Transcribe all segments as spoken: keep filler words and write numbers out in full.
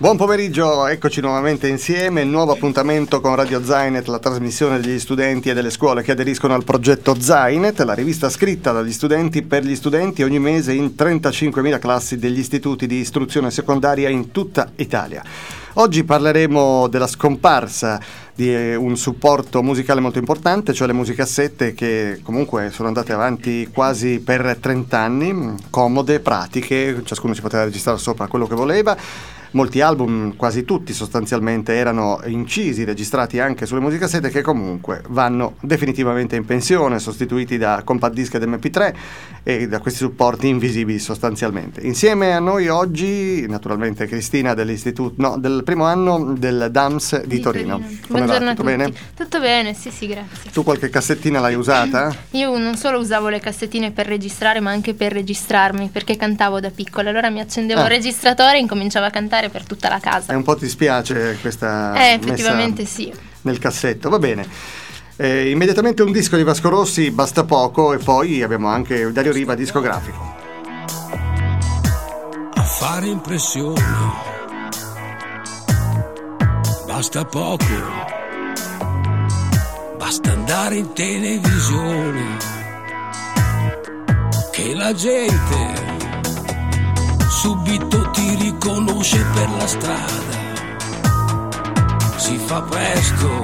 Buon pomeriggio, eccoci nuovamente insieme, nuovo appuntamento con Radio Zainet, la trasmissione degli studenti e delle scuole che aderiscono al progetto Zainet, la rivista scritta dagli studenti per gli studenti ogni mese in trentacinquemila classi degli istituti di istruzione secondaria in tutta Italia. Oggi parleremo della scomparsa di un supporto musicale molto importante, cioè le musicassette, che comunque sono andate avanti quasi per trenta anni, comode, pratiche, ciascuno ci poteva registrare sopra quello che voleva. Molti album, quasi tutti sostanzialmente, erano incisi, registrati anche sulle musicassette, che comunque vanno definitivamente in pensione, sostituiti da compact disc ed emme pi tre e da questi supporti invisibili sostanzialmente. Insieme a noi oggi, naturalmente, Cristina dell'istituto, no, del primo anno del D A M S di, di Torino. Torino. Come Buongiorno va? a Tutto tutti. bene? Tutto bene, sì sì, grazie. Tu qualche cassettina l'hai usata? Io non solo usavo le cassettine per registrare, ma anche per registrarmi, perché cantavo da piccola. Allora mi accendevo Ah. il registratore e incominciavo a cantare per tutta la casa. E un po' ti spiace questa Eh, effettivamente messa sì. nel cassetto, va bene. Eh, immediatamente un disco di Vasco Rossi, Basta Poco, e poi abbiamo anche Dario Riva, discografico. A fare impressione basta poco, basta andare in televisione che la gente subito ti riconosce per la strada. Si fa presto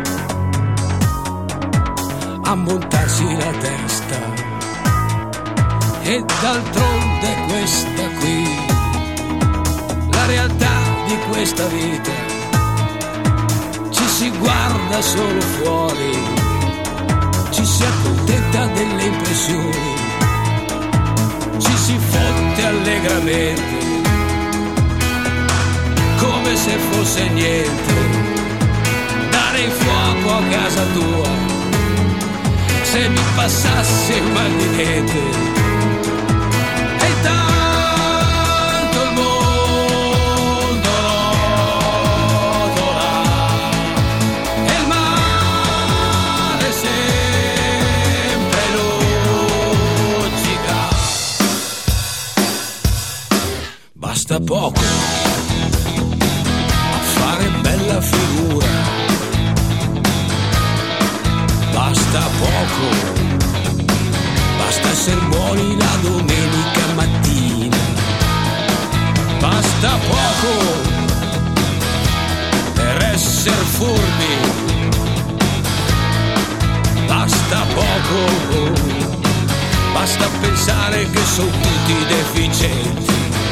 a montarsi la testa e d'altronde questa qui, la realtà di questa vita. Ci si guarda solo fuori, ci si accontenta delle impressioni, ci si fotte allegramente come se fosse niente. Dare il fuoco a casa tua, se mi passasse il mal di niente. E tanto il mondo rotola e il mare sempre luccica. Basta poco a fare bella figura, basta poco, basta essere buoni la domenica mattina, basta poco per essere furbi, basta poco, basta pensare che sono tutti deficienti.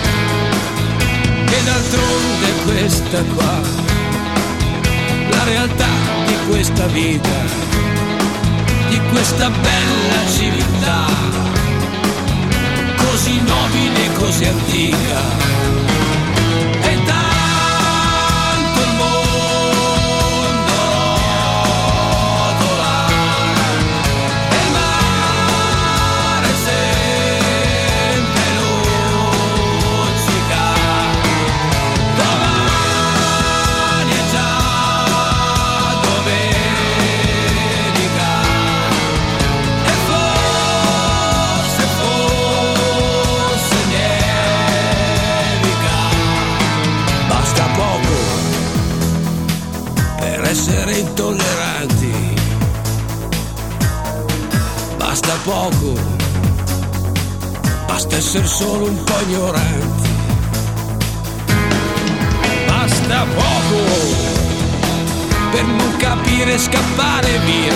E d'altronde questa qua, la realtà di questa vita, di questa bella civiltà, così nobile e così antica. E tanto il mondo rotola e il mare sempre luccica. Domani è già domenica e forse, forse nevica. Basta poco per essere intolleranti, basta poco, basta essere solo un po' ignoranti. Basta poco per non capire e scappare via.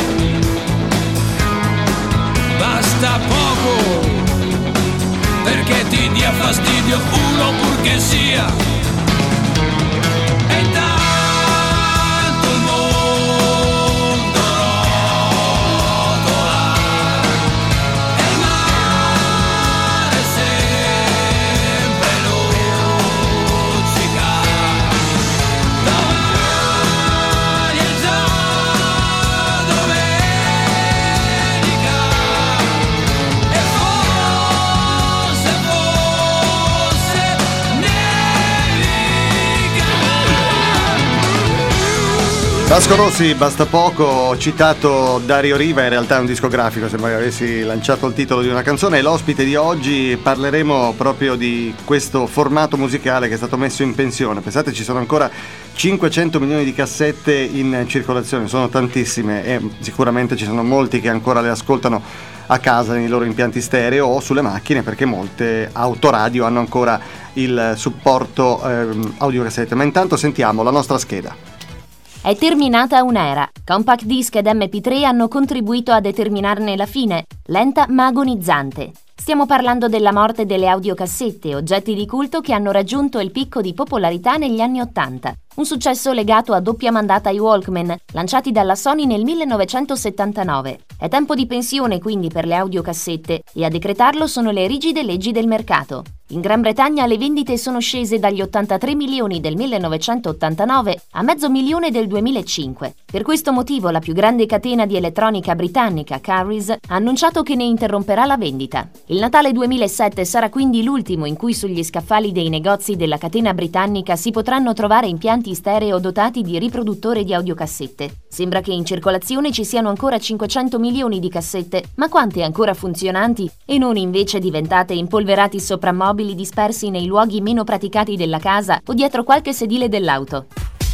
Basta poco perché ti dia fastidio uno purché sia. E tanto il mondo rotola e il mare sempre luccica. Domani è già domenica. Vasco Rossi, Basta poco, ho citato Dario Riva, in realtà è un discografico, sembra che avessi lanciato il titolo di una canzone, e l'ospite di oggi parleremo proprio di questo formato musicale che è stato messo in pensione. Pensate, ci sono ancora cinquecento milioni di cassette in circolazione, sono tantissime e sicuramente ci sono molti che ancora le ascoltano a casa nei loro impianti stereo o sulle macchine, perché molte autoradio hanno ancora il supporto eh, audiocassette. Ma intanto sentiamo la nostra scheda. È terminata un'era. Compact disc ed emme pi tre hanno contribuito a determinarne la fine, lenta ma agonizzante. Stiamo parlando della morte delle audiocassette, oggetti di culto che hanno raggiunto il picco di popolarità negli anni Ottanta. Un successo legato a doppia mandata ai Walkman, lanciati dalla Sony nel millenovecentosettantanove. È tempo di pensione quindi per le audiocassette, e a decretarlo sono le rigide leggi del mercato. In Gran Bretagna le vendite sono scese dagli ottantatré milioni del millenovecentottantanove a mezzo milione del duemilacinque. Per questo motivo la più grande catena di elettronica britannica, Currys, ha annunciato che ne interromperà la vendita. Il Natale duemilasette sarà quindi l'ultimo in cui sugli scaffali dei negozi della catena britannica si potranno trovare impianti stereo dotati di riproduttore di audiocassette. Sembra che in circolazione ci siano ancora cinquecento milioni di cassette, ma quante ancora funzionanti e non invece diventate impolverati soprammobili dispersi nei luoghi meno praticati della casa o dietro qualche sedile dell'auto.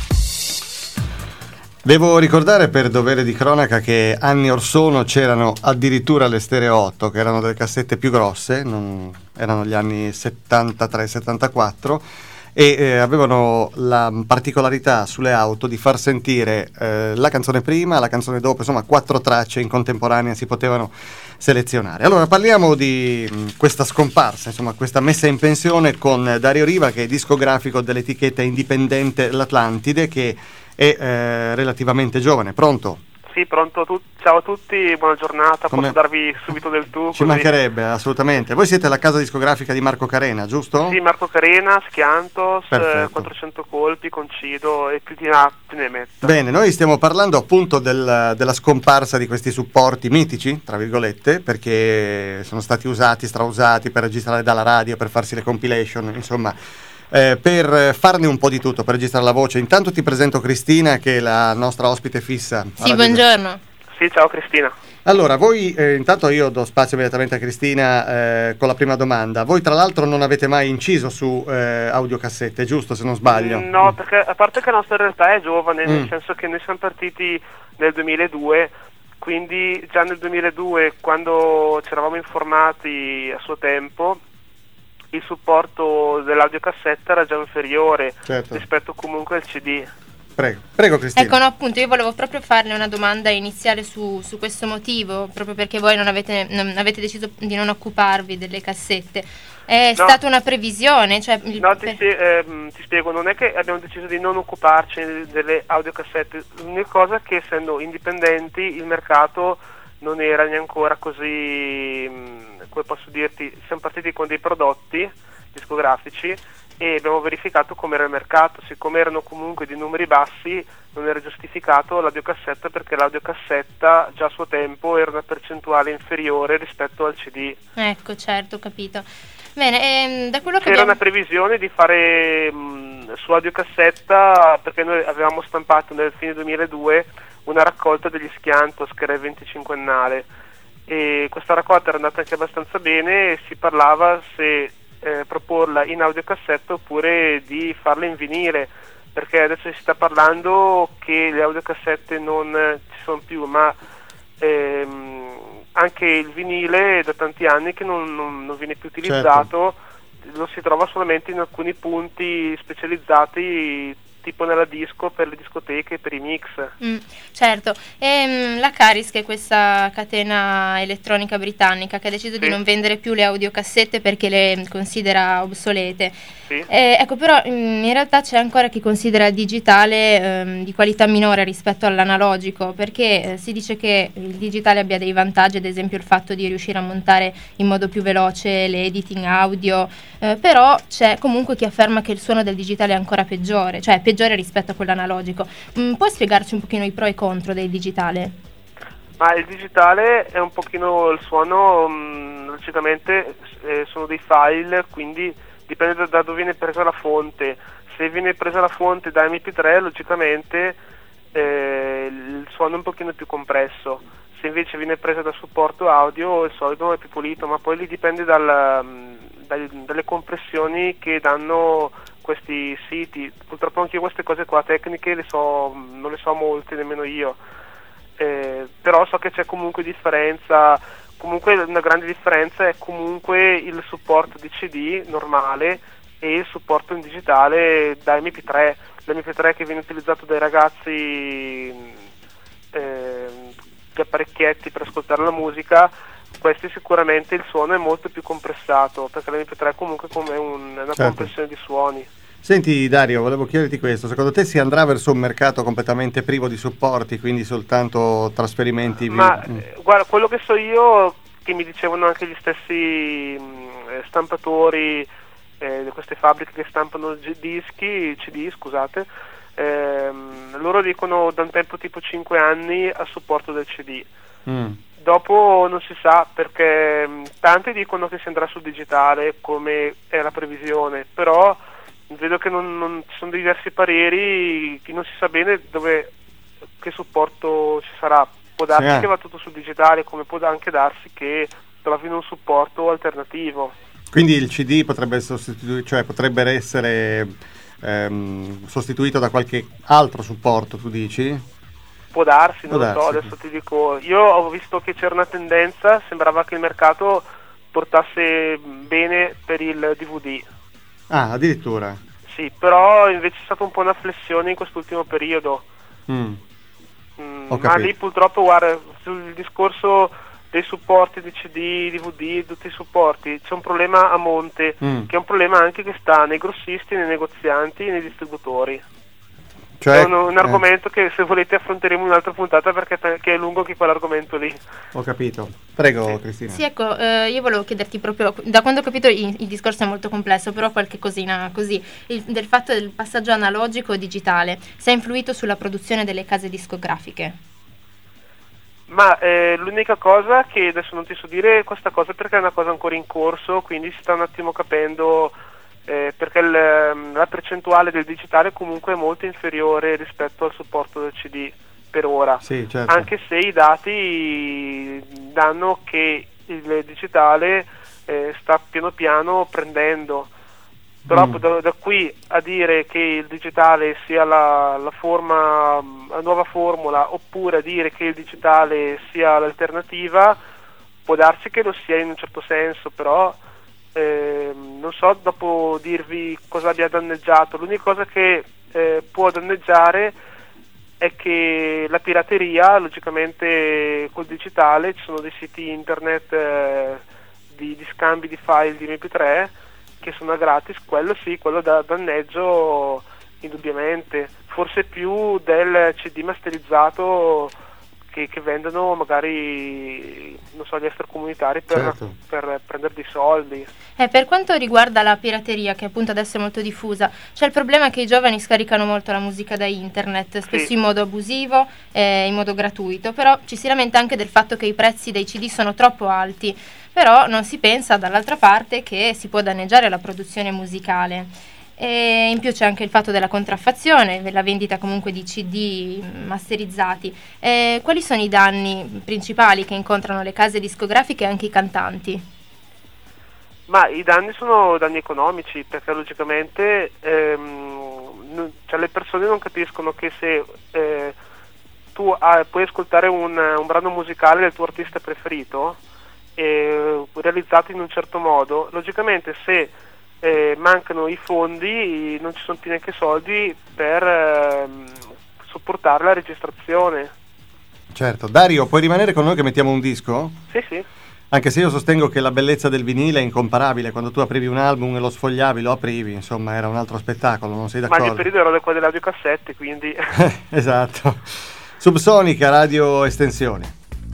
Devo ricordare per dovere di cronaca che anni or sono c'erano addirittura le Stereo otto, che erano delle cassette più grosse, non, erano gli anni settantatré settantaquattro, e eh, avevano la particolarità sulle auto di far sentire eh, la canzone prima, la canzone dopo, insomma quattro tracce in contemporanea si potevano selezionare. Allora parliamo di mh, questa scomparsa, insomma questa messa in pensione, con Dario Riva, che è discografico dell'etichetta indipendente L'Atlantide, che è eh, relativamente giovane. Pronto? Sì, pronto. Tu- ciao a tutti, buona giornata. Come... Posso darvi subito del tu? Ci così... mancherebbe, assolutamente. Voi siete la casa discografica di Marco Carena, giusto? Sì, Marco Carena, Schiantos, Perfetto. eh, quattrocento colpi, Concido e più di là te ne metta. Bene, noi stiamo parlando appunto del, della scomparsa di questi supporti mitici, tra virgolette, perché sono stati usati, strausati per registrare dalla radio, per farsi le compilation, insomma, eh, per farne un po' di tutto, per registrare la voce. Intanto ti presento Cristina, che è la nostra ospite fissa. Sì, buongiorno. Sì, ciao Cristina. Allora, voi, eh, intanto io do spazio immediatamente a Cristina eh, con la prima domanda. Voi tra l'altro non avete mai inciso su eh, audiocassette, giusto, se non sbaglio? Mm, no, perché a parte che la nostra realtà è giovane, Mm. nel senso che noi siamo partiti nel duemiladue, quindi già nel duemiladue, quando ci eravamo informati a suo tempo, il supporto dell'audiocassetta era già inferiore Certo. rispetto comunque al C D. Prego, prego Cristina. Ecco, no, appunto, io volevo proprio farle una domanda iniziale su, su questo motivo, proprio perché voi non avete, non avete deciso di non occuparvi delle cassette. È No. stata una previsione? Cioè, il- No, ti, per- spie- ehm, ti spiego, non è che abbiamo deciso di non occuparci delle audiocassette, l'unica cosa è che essendo indipendenti il mercato non era neanche ancora così, mh, come posso dirti, siamo partiti con dei prodotti discografici e abbiamo verificato com'era il mercato. Siccome erano comunque di numeri bassi non era giustificato l'audiocassetta, perché l'audiocassetta già a suo tempo era una percentuale inferiore rispetto al C D. Ecco, certo, ho capito. Bene, ehm, da quello che C'era abbiamo... una previsione di fare mh, su audiocassetta, perché noi avevamo stampato nel fine duemiladue una raccolta degli Schiantos, che era il venticinquennale, e questa raccolta era andata anche abbastanza bene e si parlava se eh, proporla in audiocassetta oppure di farla in vinile, perché adesso si sta parlando che le audiocassette non eh, ci sono più, ma ehm, anche il vinile da tanti anni che non, non, non viene più utilizzato, lo si trova solamente in alcuni punti specializzati, tipo nella disco, per le discoteche, per i mix. Mm, certo, ehm, la Caris, che è questa catena elettronica britannica che ha deciso Sì. di non vendere più le audiocassette perché le considera obsolete. Sì. Eh, ecco, però mm, in realtà c'è ancora chi considera il digitale ehm, di qualità minore rispetto all'analogico, perché eh, si dice che il digitale abbia dei vantaggi, ad esempio il fatto di riuscire a montare in modo più veloce l'editing audio, eh, però c'è comunque chi afferma che il suono del digitale è ancora peggiore, cioè peggiore rispetto a quello analogico. Mm, puoi spiegarci un pochino i pro e i contro del digitale? Ma il digitale è un pochino il suono, mh, logicamente eh, sono dei file, quindi dipende da, da dove viene presa la fonte. Se viene presa la fonte da emme pi tre, logicamente eh, il suono è un pochino più compresso. Se invece viene presa da supporto audio il suono è più pulito, ma poi lì dipende dal, dal, dalle compressioni che danno questi siti. Purtroppo anche io queste cose qua tecniche le so, non le so molte, nemmeno io, eh, però so che c'è comunque differenza. Comunque una grande differenza è comunque il supporto di C D normale e il supporto in digitale da M P tre. L'M P tre che viene utilizzato dai ragazzi, eh, gli apparecchietti per ascoltare la musica, questi sicuramente il suono è molto più compressato, perché l'M P tre comunque come un, una certo. compressione di suoni. Senti Dario, volevo chiederti questo, secondo te si andrà verso un mercato completamente privo di supporti, quindi soltanto trasferimenti? Ma eh, guarda, quello che so io, che mi dicevano anche gli stessi mh, stampatori, eh, queste fabbriche che stampano g- dischi, C D, scusate, ehm, loro dicono da un tempo tipo cinque anni a supporto del C D. Mm. Dopo non si sa, perché mh, tanti dicono che si andrà sul digitale come è la previsione, però vedo che non, non ci sono diversi pareri, che non si sa bene dove, che supporto ci sarà. Può darsi sì. che va tutto sul digitale, come può anche darsi che trovino un supporto alternativo. Quindi il C D potrebbe sostituire, cioè potrebbe essere ehm, sostituito da qualche altro supporto, tu dici? Può darsi, non può lo darsi. so, adesso ti dico. Io ho visto che c'era una tendenza, sembrava che il mercato portasse bene per il D V D. Ah, addirittura? Sì, però invece è stata un po' una flessione in quest'ultimo periodo. Mm. Mm, ma lì purtroppo, guarda, sul discorso dei supporti di C D, D V D, tutti i supporti, c'è un problema a monte, mm. che è un problema anche che sta nei grossisti, nei negozianti e nei distributori. Cioè, è un, un argomento eh. che se volete affronteremo in un'altra puntata, perché che è lungo anche quell'argomento lì. Ho capito. Prego sì. Cristina. Sì, ecco, eh, io volevo chiederti proprio, da quando ho capito il, il discorso è molto complesso, però qualche cosina così, il, del fatto del passaggio analogico digitale, se ha influito sulla produzione delle case discografiche? Ma eh, l'unica cosa che adesso non ti so dire questa cosa, perché è una cosa ancora in corso, quindi si sta un attimo capendo. Eh, perché il, la percentuale del digitale comunque è molto inferiore rispetto al supporto del C D per ora, sì, certo. Anche se i dati danno che il digitale eh, sta piano piano prendendo, però mm. da, da qui a dire che il digitale sia la, la forma, la nuova formula, oppure a dire che il digitale sia l'alternativa, può darsi che lo sia in un certo senso, però Eh, non so dopo dirvi cosa abbia danneggiato. L'unica cosa che eh, può danneggiare è che la pirateria, logicamente col digitale ci sono dei siti internet eh, di, di scambi di file di M P tre che sono gratis, quello sì, quello da danneggio indubbiamente, forse più del C D masterizzato Che, che vendono magari, non so, gli extracomunitari per, certo. per prendere dei soldi. Eh, per quanto riguarda la pirateria, che appunto adesso è molto diffusa, c'è il problema che i giovani scaricano molto la musica da internet, spesso sì. in modo abusivo e in modo gratuito, però ci si lamenta anche del fatto che i prezzi dei C D sono troppo alti, però non si pensa dall'altra parte che si può danneggiare la produzione musicale. E in più c'è anche il fatto della contraffazione, la vendita comunque di C D masterizzati. E quali sono i danni principali che incontrano le case discografiche e anche i cantanti? Ma i danni sono danni economici, perché logicamente ehm, non, cioè le persone non capiscono che se eh, tu ah, puoi ascoltare un, un brano musicale del tuo artista preferito eh, realizzato in un certo modo, logicamente se Eh, mancano i fondi, non ci sono più neanche soldi per eh, sopportare la registrazione. Certo. Dario, puoi rimanere con noi che mettiamo un disco? Sì, sì. Anche se io sostengo che la bellezza del vinile è incomparabile, quando tu aprivi un album e lo sfogliavi, lo aprivi, insomma era un altro spettacolo, non sei d'accordo? Ma il periodo ero da qua dell'audiocassette, quindi... Esatto. Subsonica, Radio Estensione.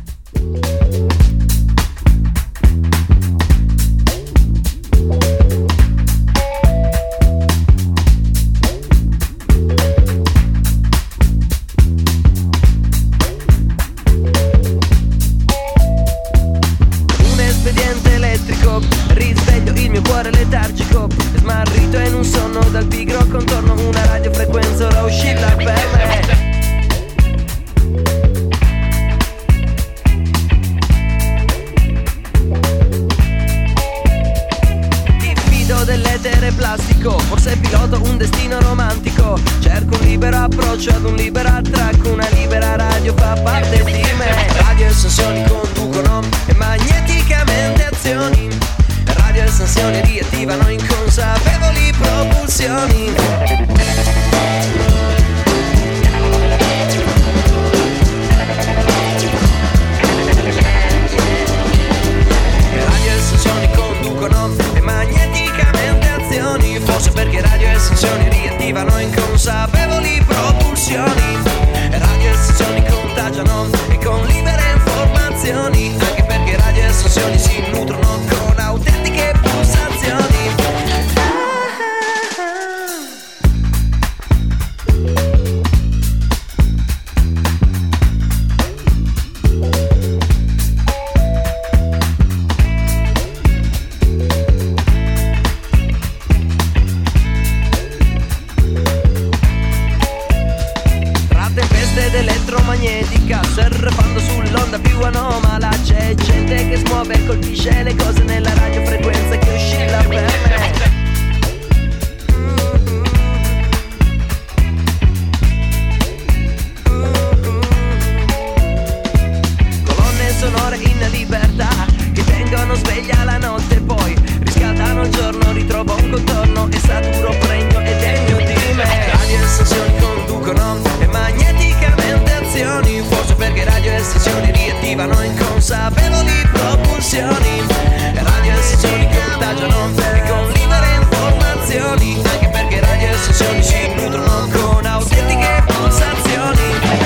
Risveglio il mio cuore letargico, smarrito in un sonno dal pigro contorno, una radiofrequenza ora oscilla per me. nave pilota un destino romantico. Cerco un libero approccio ad un libero attracco. Una libera radio fa parte di me. Radio e sensazioni conducono e magneticamente azioni. Radio e sensazioni riattivano inconsapevoli propulsioni. Radio e sensazioni conducono e magneticamente azioni. Forse perché radio e sensazioni riattivano inconsapevoli propulsioni. Radio e sensazioni contagiano e con libere informazioni. Anche perché radio e sensazioni si nutrono con autentiche pulsazioni. Elettromagnetica, surfando sull'onda più anomala. C'è gente che smuove e colpisce le cose nella radiofrequenza che oscilla per me. Colonne sonore in libertà che tengono sveglia la notte, poi riscaldano il giorno, ritrovo un contorno e saturo pregno e degno di me. Radio e sensazioni conducono e magneticamente azioni. Forse perché radio e sensazioni riattivano inconsapevoli propulsioni. Radio e sensazioni contagiano e con libere informazioni. Anche perché radio e sensazioni si nutrono con autentiche pulsazioni.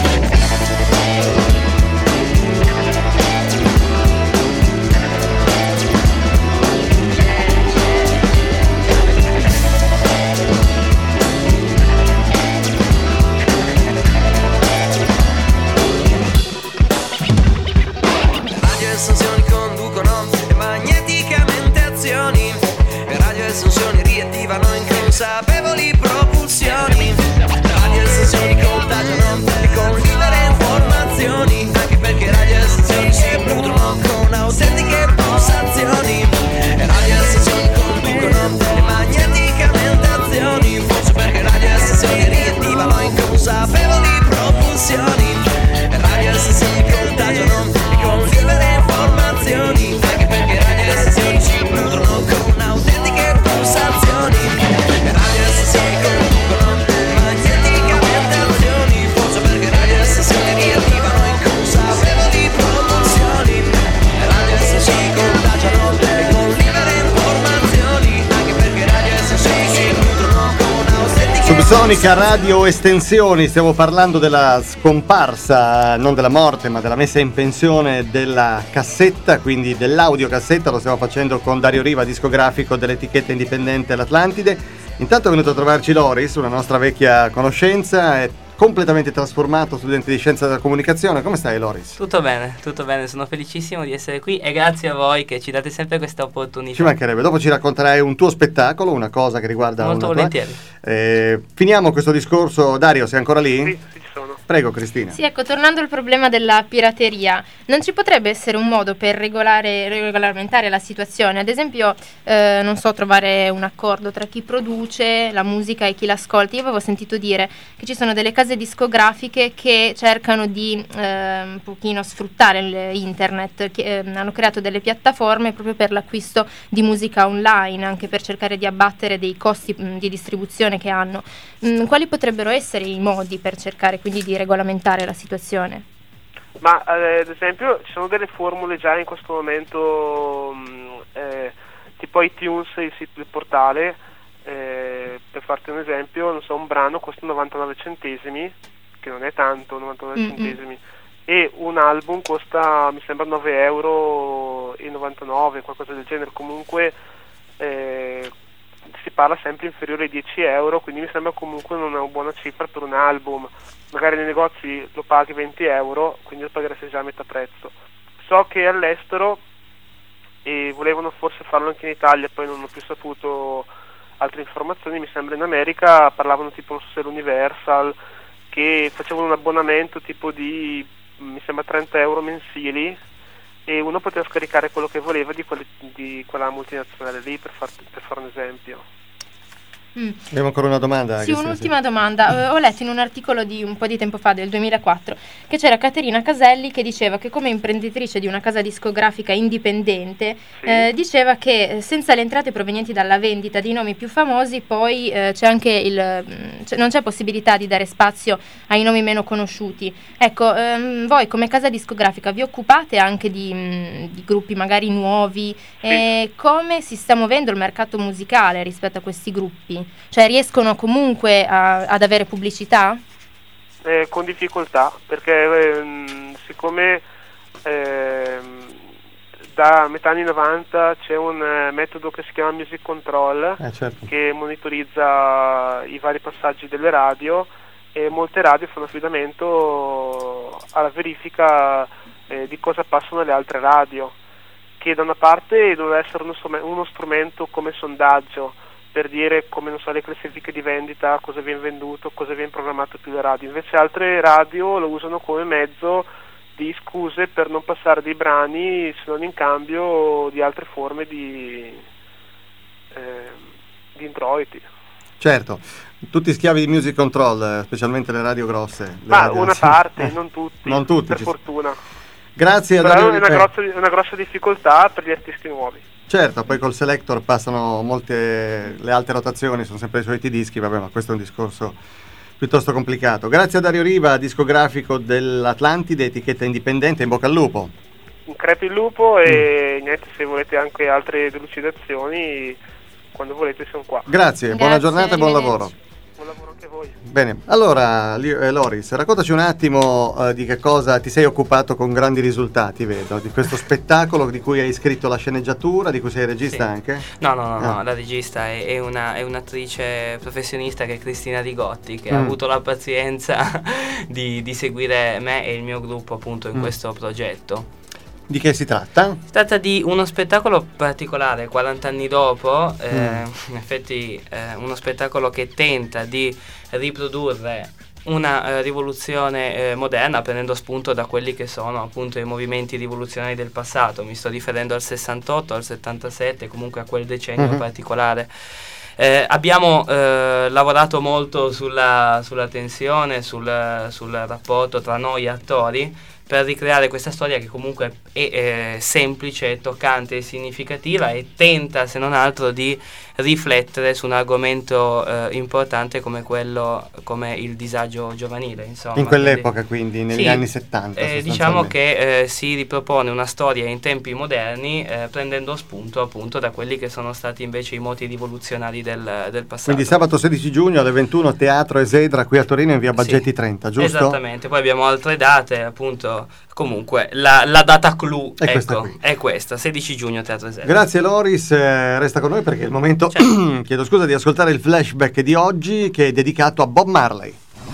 Sensazioni conducono e magneticamente azioni. E radio e sensazioni riattivano inconsapevoli propulsioni. Radio e sensazioni contagiano e con libere informazioni. Anche perché radio e sensazioni si nutrono con autentiche pulsazioni. E radio e sensazioni conducono e magneticamente azioni. Forse perché radio e sensazioni riattivano inconsapevoli propulsioni. E radio e sensazioni contagiano e con libere informazioni. Anche perché radio e sensazioni si nutrono con autentiche pulsazioni. Radio e sensazioni conducono magneticamente azioni. Forse perché radio e sensazioni riattivano inconsapevoli propulsioni. Radio e sensazioni contagiano e con libere informazioni. Anche perché radio e sensazioni si nutrono con autentiche Subsonica Radio Estensioni, stiamo parlando della scomparsa, non della morte, ma della messa in pensione della cassetta, quindi dell'audiocassetta. Lo stiamo facendo con Dario Riva, discografico dell'etichetta indipendente L'Atlantide. Intanto è venuto a trovarci Loris, una nostra vecchia conoscenza, è completamente trasformato, studente di scienza della comunicazione. Come stai, Loris? Tutto bene, tutto bene, sono felicissimo di essere qui e grazie a voi che ci date sempre questa opportunità. Ci mancherebbe, dopo ci racconterai un tuo spettacolo, una cosa che riguarda... Molto volentieri. Tua... Eh, finiamo questo discorso. Dario, sei ancora lì? Sì, sì, ci sono. Prego, Cristina. Sì, ecco, tornando al problema della pirateria, non ci potrebbe essere un modo per regolare, regolamentare la situazione? Ad esempio, eh, non so, trovare un accordo tra chi produce la musica e chi l'ascolta. Io avevo sentito dire che ci sono delle case discografiche che cercano di eh, un pochino sfruttare l'internet, che eh, hanno creato delle piattaforme proprio per l'acquisto di musica online, anche per cercare di abbattere dei costi mh, di distribuzione che hanno. Mh, quali potrebbero essere i modi per cercare quindi di regolamentare la situazione? Ma eh, ad esempio ci sono delle formule già in questo momento, mh, eh, tipo iTunes, il sito del portale, eh, per farti un esempio, non so, un brano costa novantanove centesimi, che non è tanto, novantanove Mm-mm. centesimi, e un album costa, mi sembra, nove euro e novantanove, qualcosa del genere. Comunque eh, si parla sempre inferiore ai dieci euro, quindi mi sembra comunque non è una buona cifra per un album. Magari nei negozi lo paghi venti euro, quindi lo pagheresti già a metà prezzo. So che all'estero, e volevano forse farlo anche in Italia, poi non ho più saputo altre informazioni, mi sembra in America parlavano tipo, non so se l'Universal, che facevano un abbonamento tipo di, mi sembra, trenta euro mensili, e uno poteva scaricare quello che voleva di, quelli, di quella multinazionale lì, per, far, per fare un esempio. Mm. Abbiamo ancora una domanda? Sì, un'ultima sì. domanda. Uh, ho letto in un articolo di un po' di tempo fa, del duemilaquattro, che c'era Caterina Caselli che diceva che come imprenditrice di una casa discografica indipendente sì. eh, diceva che senza le entrate provenienti dalla vendita di nomi più famosi poi eh, c'è anche il cioè, non c'è possibilità di dare spazio ai nomi meno conosciuti. Ecco, ehm, voi come casa discografica vi occupate anche di, mh, di gruppi magari nuovi? Sì. E come si sta muovendo il mercato musicale rispetto a questi gruppi? Cioè riescono comunque a, ad avere pubblicità? Eh, con difficoltà, perché ehm, siccome ehm, da metà anni novanta c'è un eh, metodo che si chiama Music Control, eh, certo. che monitorizza i vari passaggi delle radio, e molte radio fanno affidamento alla verifica eh, di cosa passano le altre radio, che da una parte doveva essere uno, uno strumento come sondaggio per dire come, non so, le classifiche di vendita, cosa viene venduto, cosa viene programmato più le radio. Invece altre radio lo usano come mezzo di scuse per non passare dei brani se non in cambio di altre forme di, eh, di introiti. Certo, tutti schiavi di Music Control, specialmente le radio grosse. Le Ma radio una sì. parte, eh, non tutti, non tutti per ci... fortuna. Grazie. Però Dario... è una grossa, una grossa difficoltà per gli artisti nuovi. Certo, poi col selector passano molte, le alte rotazioni, sono sempre i soliti dischi, vabbè, ma questo è un discorso piuttosto complicato. Grazie a Dario Riva, discografico dell'Atlantide, etichetta indipendente, in bocca al lupo. Un crepi il lupo e mm. niente, se volete anche altre delucidazioni, quando volete sono qua. Grazie, Grazie, buona giornata e buon lavoro. Buon lavoro anche a voi. Bene, allora eh, Loris, raccontaci un attimo eh, di che cosa ti sei occupato con grandi risultati, vedo, di questo spettacolo di cui hai scritto la sceneggiatura, di cui sei regista sì. anche? No, no, no, ah. no, la regista è, è, una, è un'attrice professionista che è Cristina Rigotti, che mm. ha avuto la pazienza di, di seguire me e il mio gruppo appunto in mm. questo progetto. Di che si tratta? Si tratta di uno spettacolo particolare, quaranta anni dopo, eh, mm. in effetti eh, uno spettacolo che tenta di riprodurre una eh, rivoluzione eh, moderna, prendendo spunto da quelli che sono appunto i movimenti rivoluzionari del passato. Mi sto riferendo al sessantotto, al settantasette, comunque a quel decennio mm-hmm. particolare. Eh, abbiamo eh, lavorato molto sulla, sulla tensione, sul, sul rapporto tra noi attori, per ricreare questa storia che comunque è, è semplice, toccante e significativa, e tenta, se non altro, di riflettere su un argomento eh, importante come quello, come il disagio giovanile, insomma. In quell'epoca, quindi, quindi negli sì, anni settanta. Eh, diciamo che eh, si ripropone una storia in tempi moderni, eh, prendendo spunto appunto da quelli che sono stati invece i moti rivoluzionari del, del passato. Quindi sabato sedici giugno alle ventuno, Teatro Esedra qui a Torino in via Baggetti sì, trenta, giusto? Esattamente, poi abbiamo altre date, appunto. Comunque la, la data clou è, ecco, questa, è questa, sedici giugno Teatro Esedra. Grazie Loris, eh, resta con noi perché è il momento, certo. chiedo scusa, di ascoltare il flashback di oggi che è dedicato a Bob Marley.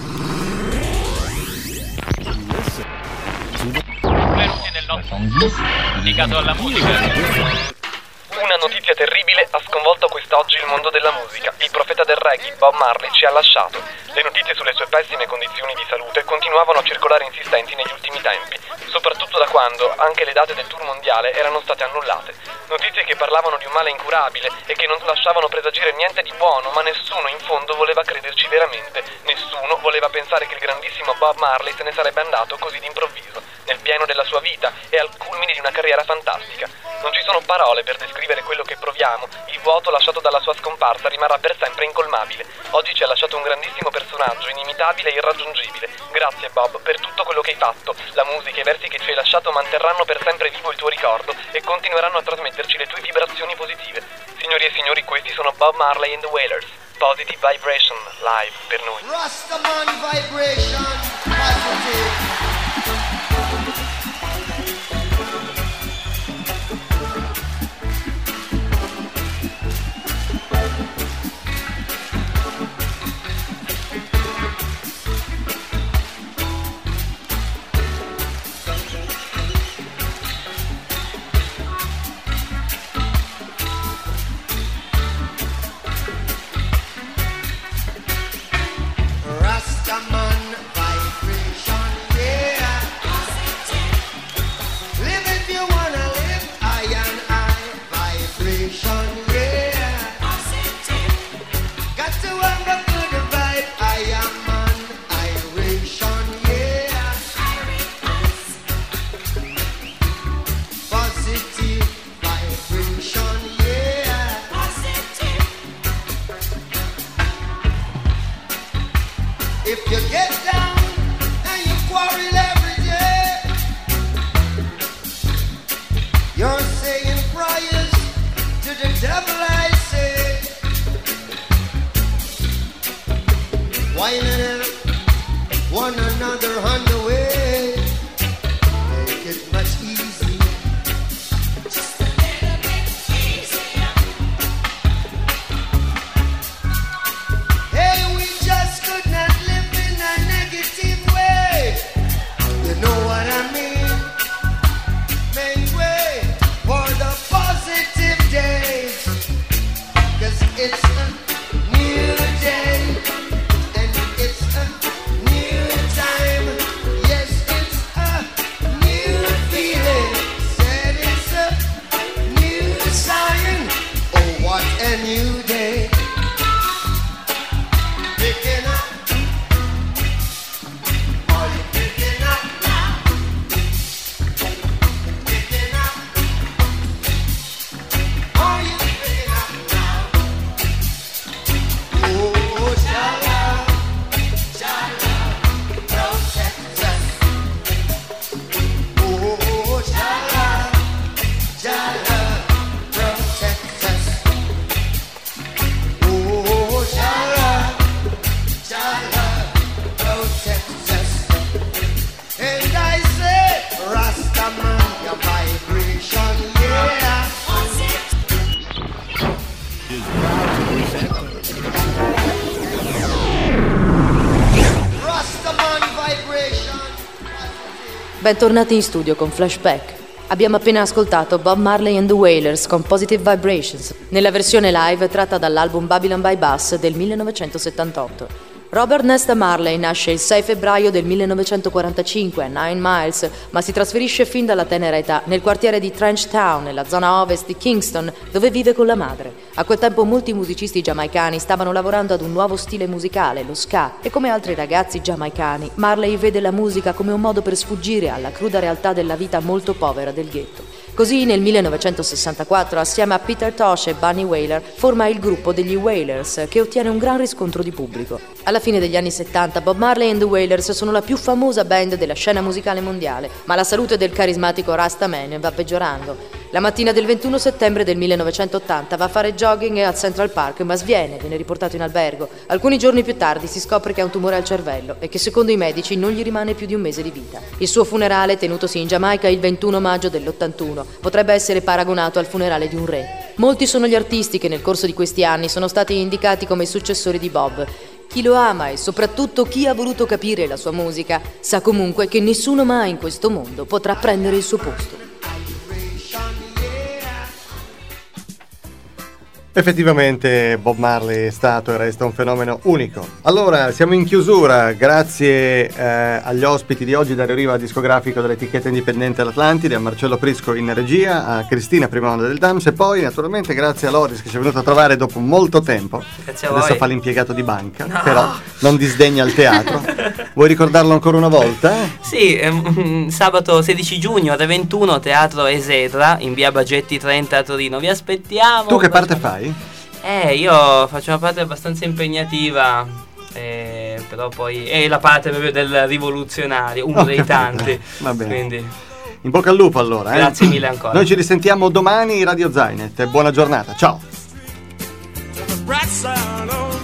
Benvenuti nel nostro dedicato alla musica. Una notizia terribile ha sconvolto quest'oggi il mondo della musica. Il profeta del reggae, Bob Marley, ci ha lasciato. Le notizie sulle sue pessime condizioni di salute continuavano a circolare insistenti negli ultimi tempi, soprattutto da quando anche le date del tour mondiale erano state annullate. Notizie che parlavano di un male incurabile e che non lasciavano presagire niente di buono, ma nessuno in fondo voleva crederci veramente. Nessuno voleva pensare che il grandissimo Bob Marley se ne sarebbe andato così d'improvviso, nel pieno della sua vita e al culmine di una carriera fantastica. Non ci sono parole per descrivere quello che proviamo. Il vuoto lasciato dalla sua scomparsa rimarrà per sempre incolmabile. Oggi ci ha lasciato un grandissimo personaggio, inimitabile e irraggiungibile. Grazie Bob per tutto quello che hai fatto. La musica e i versi che ci hai lasciato manterranno per sempre vivo il tuo ricordo e continueranno a trasmetterci le tue vibrazioni positive. Signori e signori, questi sono Bob Marley and the Wailers. Positive Vibration, live per noi. Rastaman Vibration, positive. Rastaman vibration, yeah. Devil I say, whining one another on the way, make it much easier, just a little bit easier. Hey, we just could not live in a negative way, you know what I mean? Make way for the positive days, 'cause it's a new day, and it's a new time. Yes, it's a new feeling. Said it's a new sign. Oh, what a new day. Picking up. Are you picking up now? Picking up. Are you picking up now? Oh, Jah, Jah, protect us. Oh, Jah, Jah, protect us. Oh, Jah, Jah, protect us. And I say, Rastaman, your vibration, yeah. Rastaman vibration. Bentornati in studio con Flashback. Abbiamo appena ascoltato Bob Marley and the Wailers con Positive Vibrations, nella versione live tratta dall'album Babylon by Bus del millenovecentosettantotto. Robert Nesta Marley nasce il sei febbraio del millenovecentoquarantacinque a Nine Miles, ma si trasferisce fin dalla tenera età nel quartiere di Trench Town, nella zona ovest di Kingston, dove vive con la madre. A quel tempo molti musicisti giamaicani stavano lavorando ad un nuovo stile musicale, lo ska, e come altri ragazzi giamaicani, Marley vede la musica come un modo per sfuggire alla cruda realtà della vita molto povera del ghetto. Così nel millenovecentosessantaquattro, assieme a Peter Tosh e Bunny Wailer, forma il gruppo degli Wailers, che ottiene un gran riscontro di pubblico. Alla fine degli anni settanta, Bob Marley and the Wailers sono la più famosa band della scena musicale mondiale, ma la salute del carismatico Rastaman va peggiorando. La mattina del ventuno settembre del millenovecentottanta va a fare jogging al Central Park, ma sviene, viene riportato in albergo. Alcuni giorni più tardi si scopre che ha un tumore al cervello e che secondo i medici non gli rimane più di un mese di vita. Il suo funerale, tenutosi in Giamaica il ventuno maggio dell'ottantuno, potrebbe essere paragonato al funerale di un re. Molti sono gli artisti che nel corso di questi anni sono stati indicati come i successori di Bob. Chi lo ama e soprattutto chi ha voluto capire la sua musica sa comunque che nessuno mai in questo mondo potrà prendere il suo posto. Effettivamente Bob Marley è stato e resta un fenomeno unico. Allora, siamo in chiusura, grazie eh, agli ospiti di oggi, Dario Riva, discografico dell'etichetta indipendente L'Atlantide, a Marcello Prisco in regia, a Cristina, prima onda del Dams, e poi naturalmente grazie a Loris che ci è venuto a trovare dopo molto tempo. Grazie a Adesso voi. fa l'impiegato di banca, No. però non disdegna il teatro. Vuoi ricordarlo ancora una volta? Sì, ehm, sabato sedici giugno alle ventuno, Teatro Esedra, in via Bagetti trenta a Torino. Vi aspettiamo. Tu che parte fai? Eh, io faccio una parte abbastanza impegnativa, eh, però poi è la parte proprio del rivoluzionario, uno Ho dei capito. tanti. Va bene. Quindi In bocca al lupo allora. eh. Grazie mille ancora. Noi ci risentiamo domani, Radio Zainet. Buona giornata, ciao. Bright side of